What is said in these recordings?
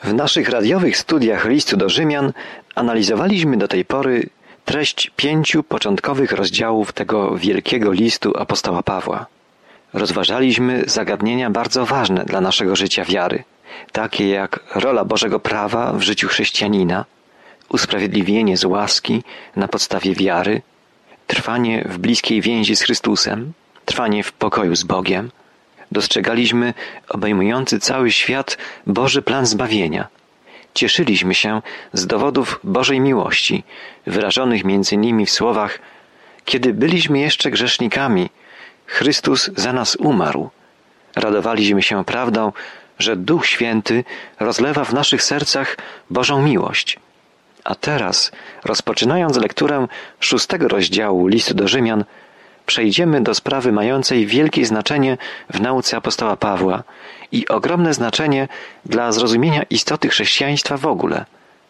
W naszych radiowych studiach listu do Rzymian analizowaliśmy do tej pory treść 5 początkowych rozdziałów tego wielkiego listu apostoła Pawła. Rozważaliśmy zagadnienia bardzo ważne dla naszego życia wiary, takie jak rola Bożego prawa w życiu chrześcijanina, usprawiedliwienie z łaski na podstawie wiary, trwanie w bliskiej więzi z Chrystusem, trwanie w pokoju z Bogiem. Dostrzegaliśmy obejmujący cały świat Boży plan zbawienia. Cieszyliśmy się z dowodów Bożej miłości, wyrażonych między innymi w słowach: kiedy byliśmy jeszcze grzesznikami, Chrystus za nas umarł. Radowaliśmy się prawdą, że Duch Święty rozlewa w naszych sercach Bożą miłość. A teraz, rozpoczynając lekturę 6 rozdziału listu do Rzymian, przejdziemy do sprawy mającej wielkie znaczenie w nauce apostoła Pawła i ogromne znaczenie dla zrozumienia istoty chrześcijaństwa w ogóle.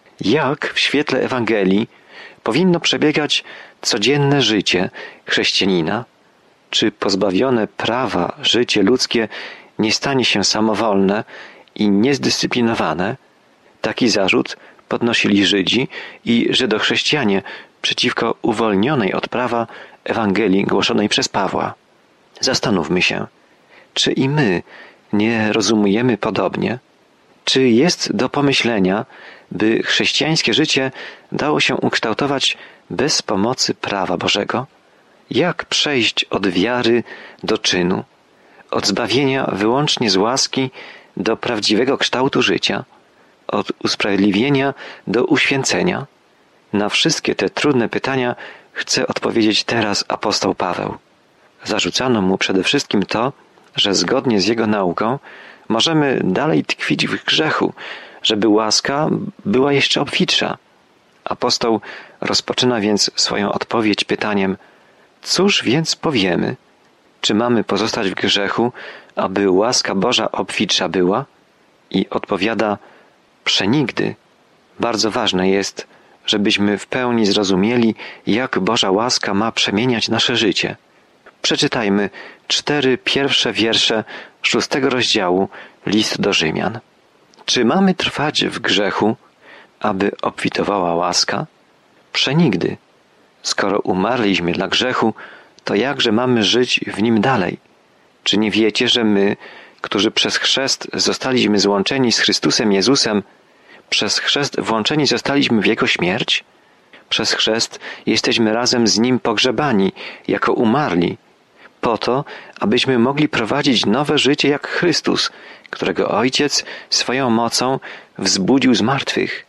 Jak w świetle Ewangelii powinno przebiegać codzienne życie chrześcijanina? Czy pozbawione prawa życie ludzkie nie stanie się samowolne i niezdyscyplinowane? Taki zarzut podnosili Żydzi i Żydochrześcijanie przeciwko uwolnionej od prawa Ewangelii głoszonej przez Pawła. Zastanówmy się, czy i my nie rozumiemy podobnie? Czy jest do pomyślenia, by chrześcijańskie życie dało się ukształtować bez pomocy prawa Bożego? Jak przejść od wiary do czynu, od zbawienia wyłącznie z łaski do prawdziwego kształtu życia, od usprawiedliwienia do uświęcenia? Na wszystkie te trudne pytania chce odpowiedzieć teraz apostoł Paweł. Zarzucano mu przede wszystkim to, że zgodnie z jego nauką możemy dalej tkwić w grzechu, żeby łaska była jeszcze obfitsza. Apostoł rozpoczyna więc swoją odpowiedź pytaniem: cóż więc powiemy? Czy mamy pozostać w grzechu, aby łaska Boża obfitsza była? I odpowiada: przenigdy. Bardzo ważne jest, żebyśmy w pełni zrozumieli, jak Boża łaska ma przemieniać nasze życie. Przeczytajmy 4 pierwsze wiersze 6 rozdziału listu do Rzymian. Czy mamy trwać w grzechu, aby obfitowała łaska? Przenigdy. Skoro umarliśmy dla grzechu, to jakże mamy żyć w nim dalej? Czy nie wiecie, że my, którzy przez chrzest zostaliśmy złączeni z Chrystusem Jezusem, przez chrzest włączeni zostaliśmy w Jego śmierć? Przez chrzest jesteśmy razem z Nim pogrzebani, jako umarli, po to, abyśmy mogli prowadzić nowe życie jak Chrystus, którego Ojciec swoją mocą wzbudził z martwych.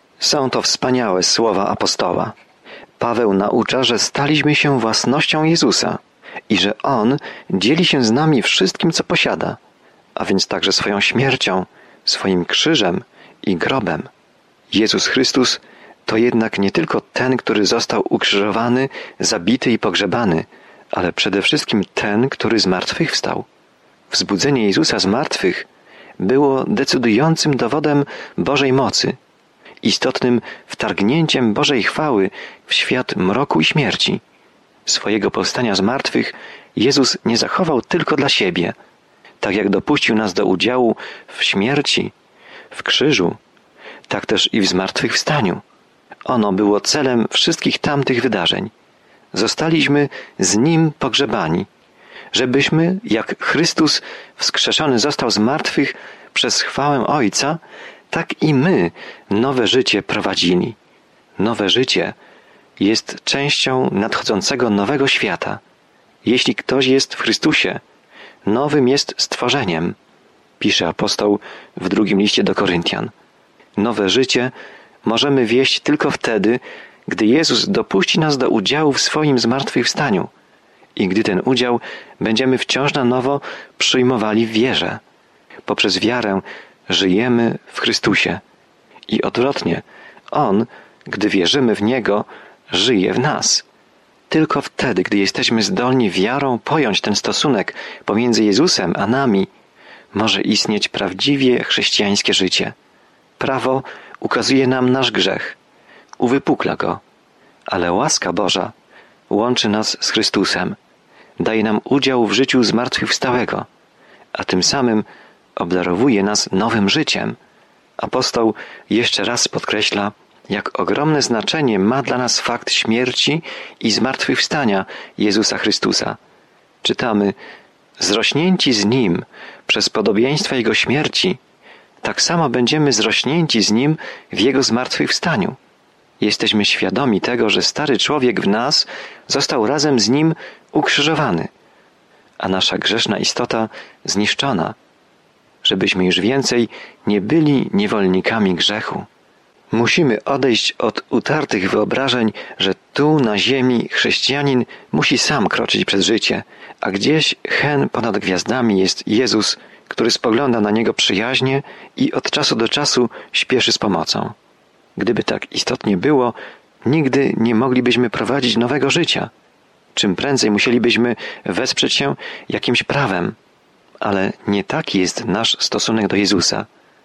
Są to wspaniałe słowa apostoła. Paweł naucza, że staliśmy się własnością Jezusa i że On dzieli się z nami wszystkim, co posiada, a więc także swoją śmiercią, swoim krzyżem i grobem. Jezus Chrystus to jednak nie tylko ten, który został ukrzyżowany, zabity i pogrzebany, ale przede wszystkim ten, który zmartwychwstał. Wzbudzenie Jezusa z martwych było decydującym dowodem Bożej mocy, istotnym wtargnięciem Bożej chwały w świat mroku i śmierci. Swojego powstania z martwych Jezus nie zachował tylko dla siebie, tak jak dopuścił nas do udziału w śmierci, w krzyżu, tak też i w zmartwychwstaniu. Ono było celem wszystkich tamtych wydarzeń. Zostaliśmy z Nim pogrzebani, żebyśmy, jak Chrystus wskrzeszony został z martwych przez chwałę Ojca, tak i my nowe życie prowadzili. Nowe życie jest częścią nadchodzącego nowego świata. Jeśli ktoś jest w Chrystusie, nowym jest stworzeniem, pisze apostoł w 2 liście do Koryntian. Nowe życie możemy wieść tylko wtedy, gdy Jezus dopuści nas do udziału w swoim zmartwychwstaniu i gdy ten udział będziemy wciąż na nowo przyjmowali w wierze. Poprzez wiarę żyjemy w Chrystusie i odwrotnie, On, gdy wierzymy w Niego, żyje w nas. Tylko wtedy, gdy jesteśmy zdolni wiarą pojąć ten stosunek pomiędzy Jezusem a nami, może istnieć prawdziwie chrześcijańskie życie. Prawo ukazuje nam nasz grzech, uwypukla go, ale łaska Boża łączy nas z Chrystusem, daje nam udział w życiu zmartwychwstałego, a tym samym obdarowuje nas nowym życiem. Apostoł jeszcze raz podkreśla, jak ogromne znaczenie ma dla nas fakt śmierci i zmartwychwstania Jezusa Chrystusa. Czytamy: zrośnięci z Nim przez podobieństwa Jego śmierci, tak samo będziemy zrośnięci z Nim w Jego zmartwychwstaniu. Jesteśmy świadomi tego, że stary człowiek w nas został razem z Nim ukrzyżowany, a nasza grzeszna istota zniszczona, żebyśmy już więcej nie byli niewolnikami grzechu. Musimy odejść od utartych wyobrażeń, że tu na ziemi chrześcijanin musi sam kroczyć przez życie, a gdzieś hen ponad gwiazdami jest Jezus, który spogląda na niego przyjaźnie i od czasu do czasu śpieszy z pomocą. Gdyby tak istotnie było, nigdy nie moglibyśmy prowadzić nowego życia. Czym prędzej musielibyśmy wesprzeć się jakimś prawem. Ale nie taki jest nasz stosunek do Jezusa.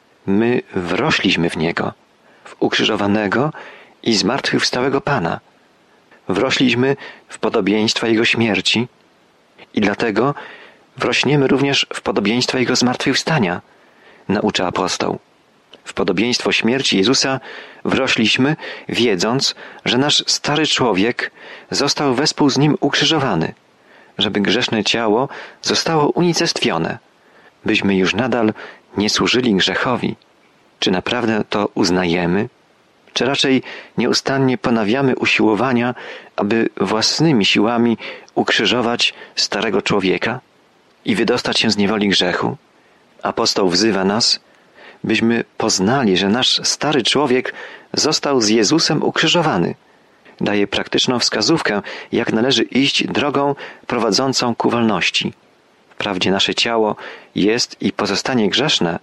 My wrośliśmy w Niego, w ukrzyżowanego i zmartwychwstałego Pana. Wrośliśmy w podobieństwa Jego śmierci i dlatego wrośniemy również w podobieństwa Jego zmartwychwstania, naucza apostoł. W podobieństwo śmierci Jezusa wrośliśmy, wiedząc, że nasz stary człowiek został wespół z Nim ukrzyżowany, żeby grzeszne ciało zostało unicestwione, byśmy już nadal nie służyli grzechowi. Czy naprawdę to uznajemy? Czy raczej nieustannie ponawiamy usiłowania, aby własnymi siłami ukrzyżować starego człowieka i wydostać się z niewoli grzechu? Apostoł wzywa nas, byśmy poznali, że nasz stary człowiek został z Jezusem ukrzyżowany. Daje praktyczną wskazówkę, jak należy iść drogą prowadzącą ku wolności. Wprawdzie nasze ciało jest i pozostanie grzeszne,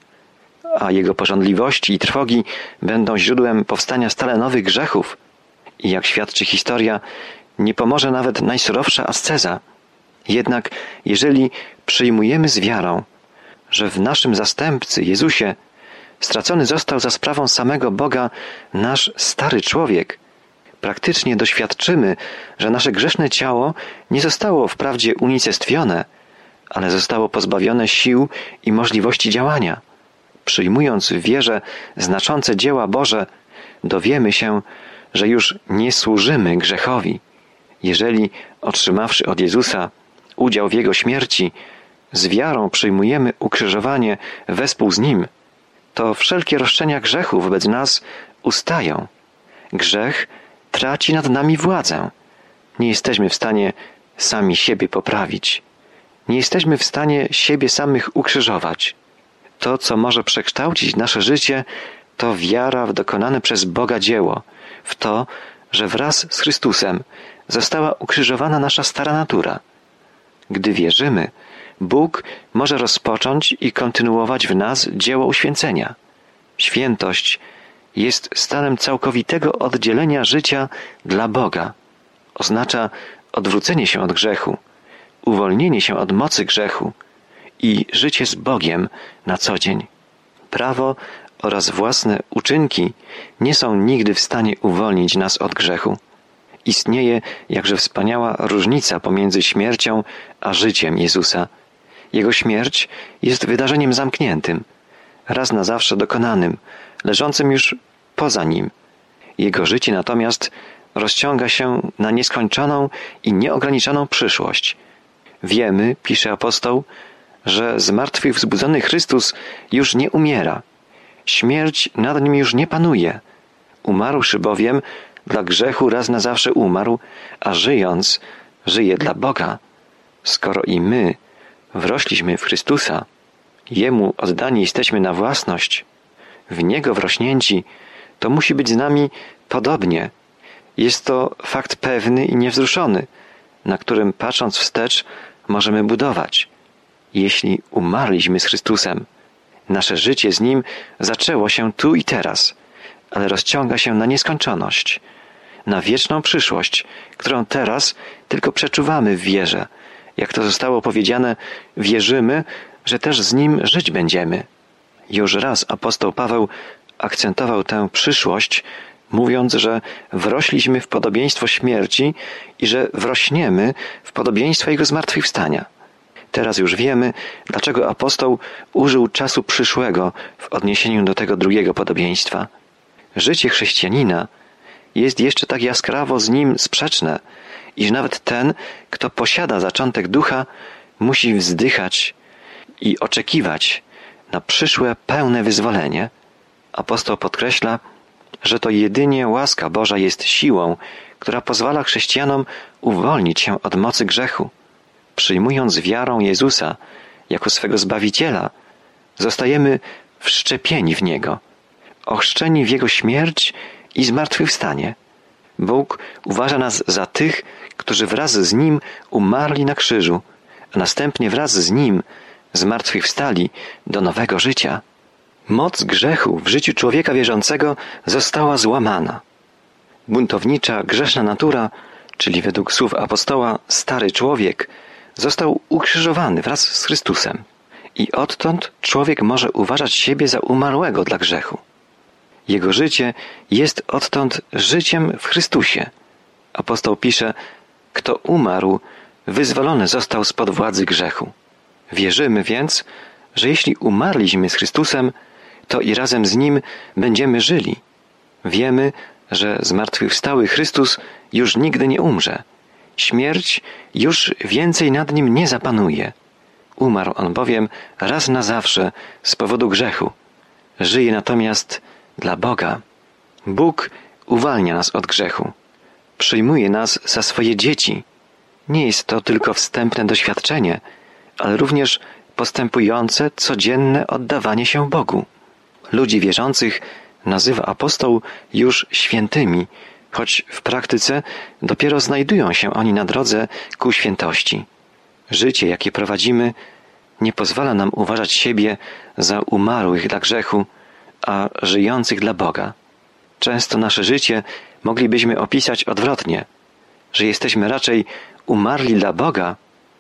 a jego pożądliwości i trwogi będą źródłem powstania stale nowych grzechów. I jak świadczy historia, nie pomoże nawet najsurowsza asceza. Jednak jeżeli przyjmujemy z wiarą, że w naszym zastępcy, Jezusie, stracony został za sprawą samego Boga nasz stary człowiek, praktycznie doświadczymy, że nasze grzeszne ciało nie zostało wprawdzie unicestwione, ale zostało pozbawione sił i możliwości działania. Przyjmując w wierze znaczące dzieła Boże, dowiemy się, że już nie służymy grzechowi. Jeżeli, otrzymawszy od Jezusa udział w Jego śmierci, z wiarą przyjmujemy ukrzyżowanie wespół z Nim, to wszelkie roszczenia grzechu wobec nas ustają. Grzech traci nad nami władzę. Nie jesteśmy w stanie sami siebie poprawić. Nie jesteśmy w stanie siebie samych ukrzyżować. To, co może przekształcić nasze życie, to wiara w dokonane przez Boga dzieło, w to, że wraz z Chrystusem została ukrzyżowana nasza stara natura. Gdy wierzymy, Bóg może rozpocząć i kontynuować w nas dzieło uświęcenia. Świętość jest stanem całkowitego oddzielenia życia dla Boga. Oznacza odwrócenie się od grzechu, uwolnienie się od mocy grzechu i życie z Bogiem na co dzień. Prawo oraz własne uczynki nie są nigdy w stanie uwolnić nas od grzechu. Istnieje jakże wspaniała różnica pomiędzy śmiercią a życiem Jezusa. Jego śmierć jest wydarzeniem zamkniętym, raz na zawsze dokonanym, leżącym już poza Nim. Jego życie natomiast rozciąga się na nieskończoną i nieograniczoną przyszłość. Wiemy, pisze apostoł, że zmartwychwzbudzony Chrystus już nie umiera. Śmierć nad Nim już nie panuje. Umarłszy bowiem, dla grzechu raz na zawsze umarł, a żyjąc, żyje dla Boga. Skoro i my wrośliśmy w Chrystusa, Jemu oddani jesteśmy na własność, w Niego wrośnięci, to musi być z nami podobnie. Jest to fakt pewny i niewzruszony, na którym patrząc wstecz możemy budować. Jeśli umarliśmy z Chrystusem, nasze życie z Nim zaczęło się tu i teraz, ale rozciąga się na nieskończoność, na wieczną przyszłość, którą teraz tylko przeczuwamy w wierze. Jak to zostało powiedziane, wierzymy, że też z Nim żyć będziemy. Już raz apostoł Paweł akcentował tę przyszłość, mówiąc, że wrośliśmy w podobieństwo śmierci i że wrośniemy w podobieństwo Jego zmartwychwstania. Teraz już wiemy, dlaczego apostoł użył czasu przyszłego w odniesieniu do tego drugiego podobieństwa. Życie chrześcijanina jest jeszcze tak jaskrawo z nim sprzeczne, iż nawet ten, kto posiada zaczątek ducha, musi wzdychać i oczekiwać na przyszłe pełne wyzwolenie. Apostoł podkreśla, że to jedynie łaska Boża jest siłą, która pozwala chrześcijanom uwolnić się od mocy grzechu. Przyjmując wiarą Jezusa jako swego Zbawiciela, zostajemy wszczepieni w Niego, ochrzczeni w Jego śmierć i zmartwychwstanie. Bóg uważa nas za tych, którzy wraz z Nim umarli na krzyżu, a następnie wraz z Nim zmartwychwstali do nowego życia. Moc grzechu w życiu człowieka wierzącego została złamana. Buntownicza, grzeszna natura, czyli według słów apostoła stary człowiek, został ukrzyżowany wraz z Chrystusem i odtąd człowiek może uważać siebie za umarłego dla grzechu. Jego życie jest odtąd życiem w Chrystusie. Apostoł pisze, kto umarł, wyzwolony został spod władzy grzechu. Wierzymy więc, że jeśli umarliśmy z Chrystusem, to i razem z Nim będziemy żyli. Wiemy, że zmartwychwstały Chrystus już nigdy nie umrze. Śmierć już więcej nad Nim nie zapanuje. Umarł On bowiem raz na zawsze z powodu grzechu. Żyje natomiast dla Boga. Bóg uwalnia nas od grzechu. Przyjmuje nas za swoje dzieci. Nie jest to tylko wstępne doświadczenie, ale również postępujące, codzienne oddawanie się Bogu. Ludzi wierzących nazywa apostoł już świętymi, choć w praktyce dopiero znajdują się oni na drodze ku świętości. Życie, jakie prowadzimy, nie pozwala nam uważać siebie za umarłych dla grzechu, a żyjących dla Boga. Często nasze życie moglibyśmy opisać odwrotnie, że jesteśmy raczej umarli dla Boga,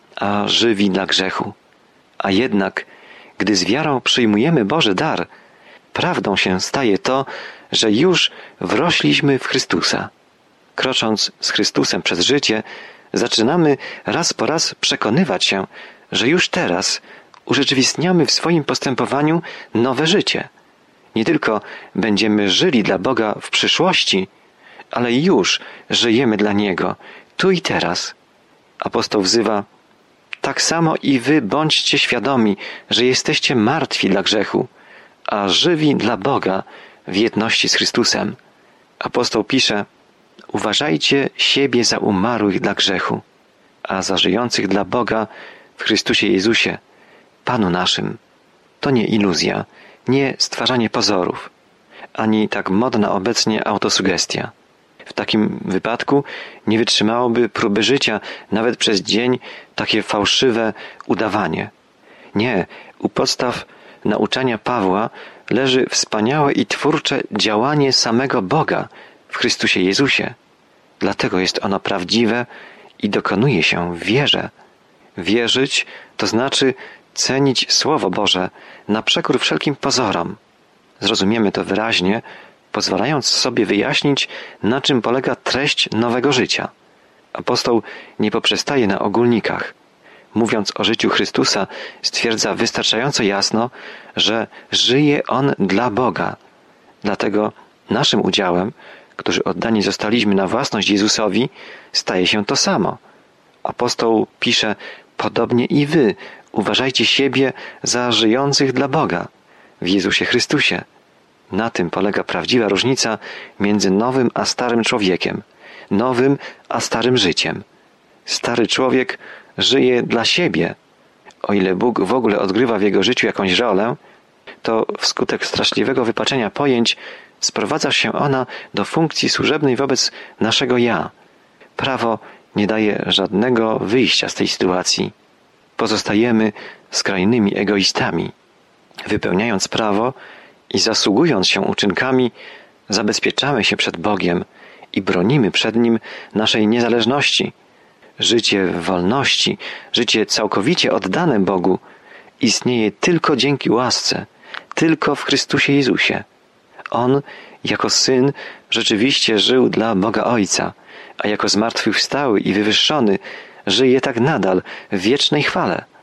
a żywi dla grzechu. A jednak, gdy z wiarą przyjmujemy Boży dar, prawdą się staje to, że już wrośliśmy w Chrystusa. Krocząc z Chrystusem przez życie, zaczynamy raz po raz przekonywać się, że już teraz urzeczywistniamy w swoim postępowaniu nowe życie. Nie tylko będziemy żyli dla Boga w przyszłości, ale już żyjemy dla Niego, tu i teraz. Apostoł wzywa, tak samo i wy bądźcie świadomi, że jesteście martwi dla grzechu, a żywi dla Boga w jedności z Chrystusem. Apostoł pisze, uważajcie siebie za umarłych dla grzechu, a za żyjących dla Boga w Chrystusie Jezusie, Panu naszym. To nie iluzja, nie stwarzanie pozorów, ani tak modna obecnie autosugestia. W takim wypadku nie wytrzymałoby próby życia nawet przez dzień takie fałszywe udawanie. Nie, u podstaw nauczania Pawła leży wspaniałe i twórcze działanie samego Boga w Chrystusie Jezusie. Dlatego jest ono prawdziwe i dokonuje się w wierze. Wierzyć to znaczy cenić Słowo Boże na przekór wszelkim pozorom. Zrozumiemy to wyraźnie, pozwalając sobie wyjaśnić, na czym polega treść nowego życia. Apostoł nie poprzestaje na ogólnikach. Mówiąc o życiu Chrystusa, stwierdza wystarczająco jasno, że żyje On dla Boga. Dlatego naszym udziałem, którzy oddani zostaliśmy na własność Jezusowi, staje się to samo. Apostoł pisze, podobnie i wy uważajcie siebie za żyjących dla Boga w Jezusie Chrystusie. Na tym polega prawdziwa różnica między nowym a starym człowiekiem, nowym a starym życiem. Stary człowiek żyje dla siebie. O ile Bóg w ogóle odgrywa w jego życiu jakąś rolę, to wskutek straszliwego wypaczenia pojęć sprowadza się ona do funkcji służebnej wobec naszego ja. Prawo nie daje żadnego wyjścia z tej sytuacji. Pozostajemy skrajnymi egoistami. Wypełniając prawo i zasługując się uczynkami, zabezpieczamy się przed Bogiem i bronimy przed Nim naszej niezależności. Życie w wolności, życie całkowicie oddane Bogu istnieje tylko dzięki łasce, tylko w Chrystusie Jezusie. On, jako Syn, rzeczywiście żył dla Boga Ojca, a jako zmartwychwstały i wywyższony żyje tak nadal w wiecznej chwale.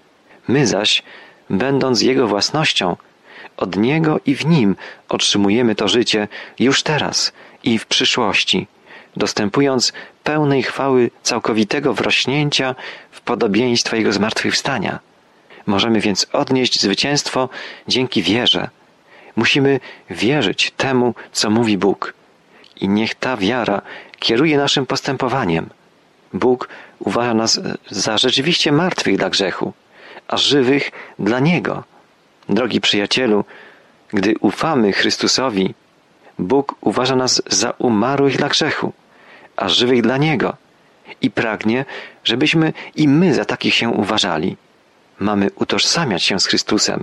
My zaś, będąc Jego własnością, od Niego i w Nim otrzymujemy to życie już teraz i w przyszłości, dostępując pełnej chwały całkowitego wrośnięcia w podobieństwo Jego zmartwychwstania. Możemy więc odnieść zwycięstwo dzięki wierze. Musimy wierzyć temu, co mówi Bóg. I niech ta wiara kieruje naszym postępowaniem. Bóg uważa nas za rzeczywiście martwych dla grzechu, a żywych dla Niego. Drogi przyjacielu, gdy ufamy Chrystusowi, Bóg uważa nas za umarłych dla grzechu, a żywych dla Niego i pragnie, żebyśmy i my za takich się uważali. Mamy utożsamiać się z Chrystusem,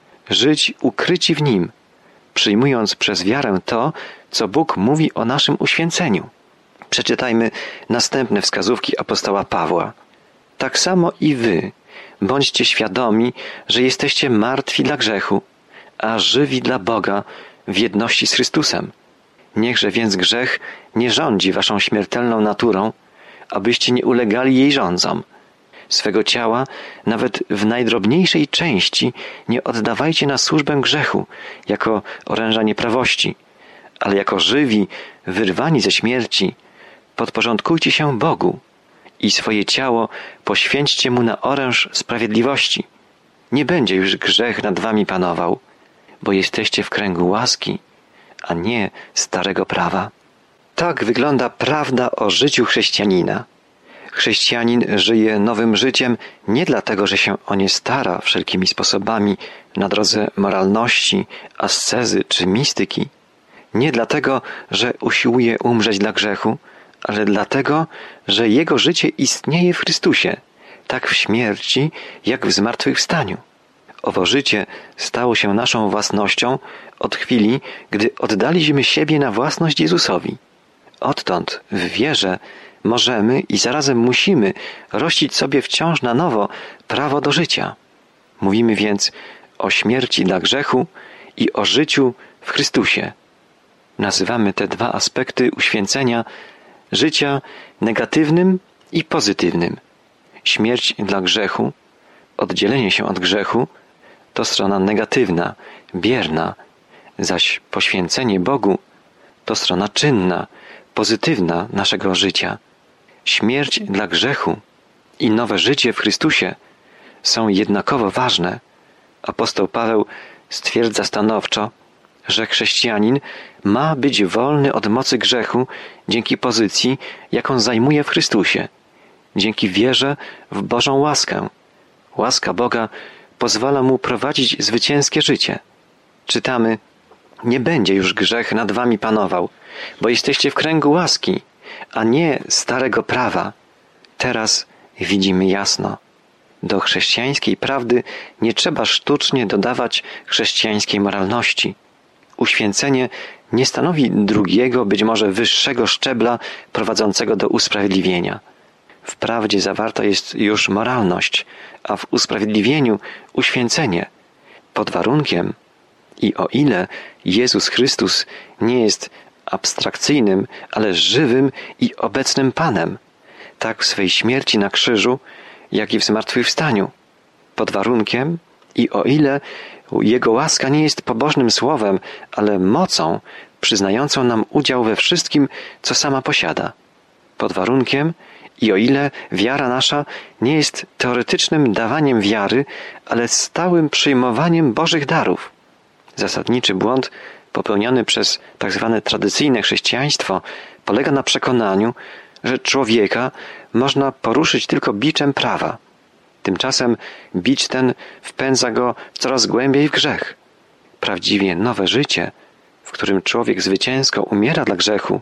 żyć ukryci w Nim, przyjmując przez wiarę to, co Bóg mówi o naszym uświęceniu. Przeczytajmy następne wskazówki apostoła Pawła. Tak samo i wy, bądźcie świadomi, że jesteście martwi dla grzechu, a żywi dla Boga w jedności z Chrystusem. Niechże więc grzech nie rządzi waszą śmiertelną naturą, abyście nie ulegali jej rządzom. Swego ciała, nawet w najdrobniejszej części, nie oddawajcie na służbę grzechu, jako oręża nieprawości, ale jako żywi, wyrwani ze śmierci, podporządkujcie się Bogu i swoje ciało poświęćcie Mu na oręż sprawiedliwości. Nie będzie już grzech nad wami panował, bo jesteście w kręgu łaski, a nie starego prawa. Tak wygląda prawda o życiu chrześcijanina. Chrześcijanin żyje nowym życiem nie dlatego, że się o nie stara wszelkimi sposobami na drodze moralności, ascezy czy mistyki. Nie dlatego, że usiłuje umrzeć dla grzechu, ale dlatego, że jego życie istnieje w Chrystusie, tak w śmierci, jak w zmartwychwstaniu. Owo życie stało się naszą własnością od chwili, gdy oddaliśmy siebie na własność Jezusowi. Odtąd w wierze możemy i zarazem musimy rościć sobie wciąż na nowo prawo do życia. Mówimy więc o śmierci dla grzechu i o życiu w Chrystusie. Nazywamy te dwa aspekty uświęcenia życia negatywnym i pozytywnym. Śmierć dla grzechu, oddzielenie się od grzechu, to strona negatywna, bierna, zaś poświęcenie Bogu to strona czynna, pozytywna naszego życia. Śmierć dla grzechu i nowe życie w Chrystusie są jednakowo ważne. Apostoł Paweł stwierdza stanowczo, że chrześcijanin ma być wolny od mocy grzechu dzięki pozycji, jaką zajmuje w Chrystusie, dzięki wierze w Bożą łaskę. Łaska Boga pozwala mu prowadzić zwycięskie życie. Czytamy: nie będzie już grzech nad wami panował, bo jesteście w kręgu łaski, a nie starego prawa. Teraz widzimy jasno. Do chrześcijańskiej prawdy nie trzeba sztucznie dodawać chrześcijańskiej moralności. Uświęcenie nie stanowi drugiego, być może wyższego szczebla prowadzącego do usprawiedliwienia. W prawdzie zawarta jest już moralność, a w usprawiedliwieniu uświęcenie. Pod warunkiem, i o ile Jezus Chrystus nie jest abstrakcyjnym, ale żywym i obecnym Panem, tak w swej śmierci na krzyżu, jak i w zmartwychwstaniu. Pod warunkiem, i o ile Jego łaska nie jest pobożnym słowem, ale mocą przyznającą nam udział we wszystkim, co sama posiada. Pod warunkiem, i o ile wiara nasza nie jest teoretycznym dawaniem wiary, ale stałym przyjmowaniem Bożych darów. Zasadniczy błąd popełniony przez tzw. tradycyjne chrześcijaństwo polega na przekonaniu, że człowieka można poruszyć tylko biczem prawa. Tymczasem bicz ten wpędza go coraz głębiej w grzech. Prawdziwie nowe życie, w którym człowiek zwycięsko umiera dla grzechu,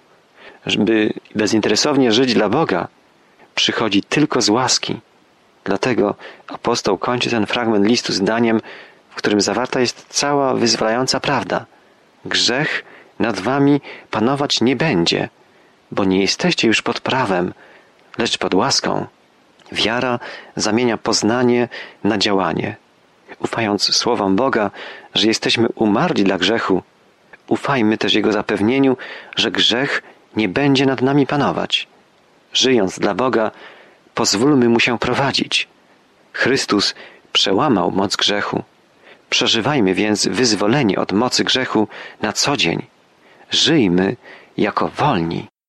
żeby bezinteresownie żyć dla Boga, przychodzi tylko z łaski. Dlatego apostoł kończy ten fragment listu zdaniem, w którym zawarta jest cała wyzwalająca prawda. Grzech nad wami panować nie będzie, bo nie jesteście już pod prawem, lecz pod łaską. Wiara zamienia poznanie na działanie. Ufając słowom Boga, że jesteśmy umarli dla grzechu, ufajmy też Jego zapewnieniu, że grzech nie będzie nad nami panować. Żyjąc dla Boga, pozwólmy Mu się prowadzić. Chrystus przełamał moc grzechu. Przeżywajmy więc wyzwolenie od mocy grzechu na co dzień. Żyjmy jako wolni.